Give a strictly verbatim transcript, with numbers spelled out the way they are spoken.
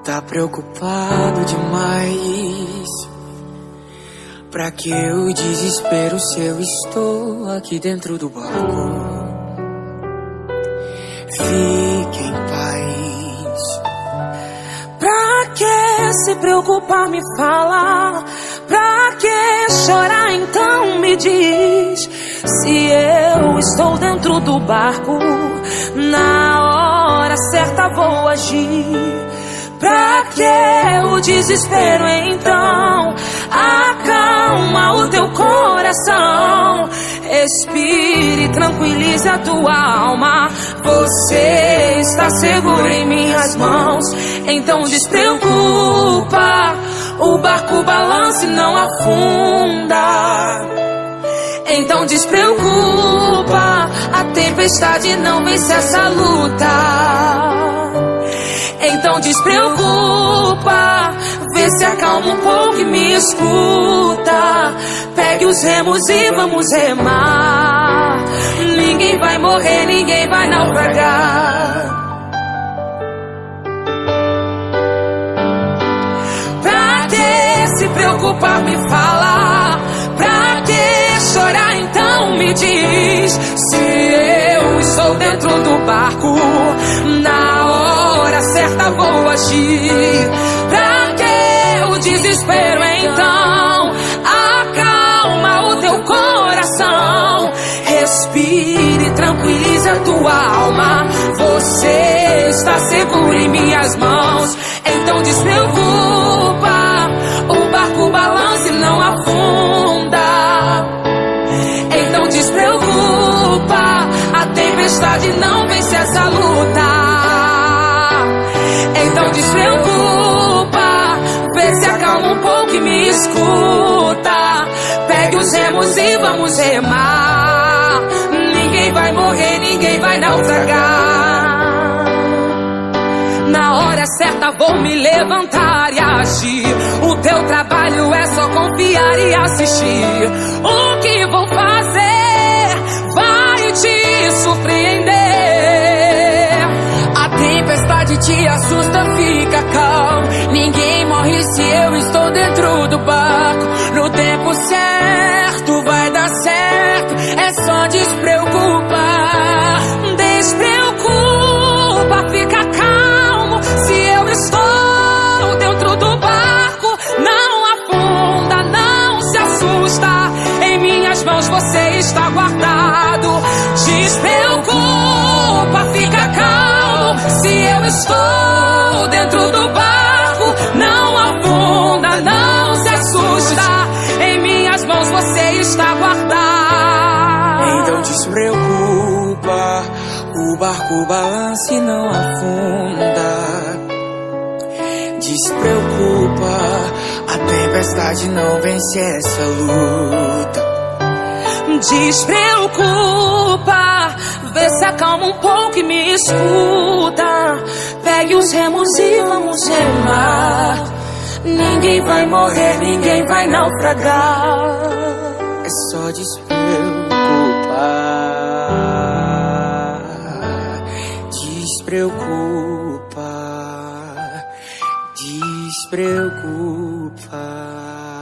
Tá preocupado demais. Pra que o desespero se eu estou aqui dentro do barco? Fique em paz. Pra que se preocupar, me fala? Pra que chorar, então me diz? Se eu estou dentro do barco, na hora certa vou agir. Pra que o desespero, então? Acalma o teu coração. Respire, tranquilize a tua alma. Você está seguro em minhas mãos. Então despreocupa, o barco balança e não afunda. Então despreocupa, a tempestade não vence essa luta. Então despreocupa, vê se acalma um pouco e me escuta. Pegue os remos e vamos remar. Ninguém vai morrer, ninguém vai naufragar. Pra que se preocupar, me fala? Pra que chorar, então me diz? Se eu estou dentro do barco, na hora certa vou agir. Pra que o desespero, então? Acalma o teu coração. Respire, tranquilize a tua alma. Você está seguro em minhas mãos. Então despreocupa, o barco balança e não afunda. Então despreocupa, a tempestade não vence essa luta. Então despreocupa, vê se acalma um pouco e me escuta. Pegue os remos e vamos remar. Ninguém vai morrer, ninguém vai naufragar. Na hora certa vou me levantar e agir. O teu trabalho é só confiar e assistir. O que vou fazer vai te surpreender. A tempestade te assusta, fica calmo. Ninguém morre se eu estou dentro do barco. No tempo certo vai dar certo, é só despreocupar. Despreocupa, fica calmo. Se eu estou dentro do barco, não afunda, não se assusta. Em minhas mãos você está guardado. Despreocupa, fica calmo. Se eu estou dentro do barco, não afunda, não se assusta. Em minhas mãos você está guardado. Então despreocupa, o barco balança e não afunda. Despreocupa, a tempestade não vence essa luta. Despreocupa, vê se acalma um pouco e me escuta. Pegue os remos e vamos remar. Ninguém vai morrer, ninguém vai naufragar. É só despreocupar. Despreocupa. Despreocupa.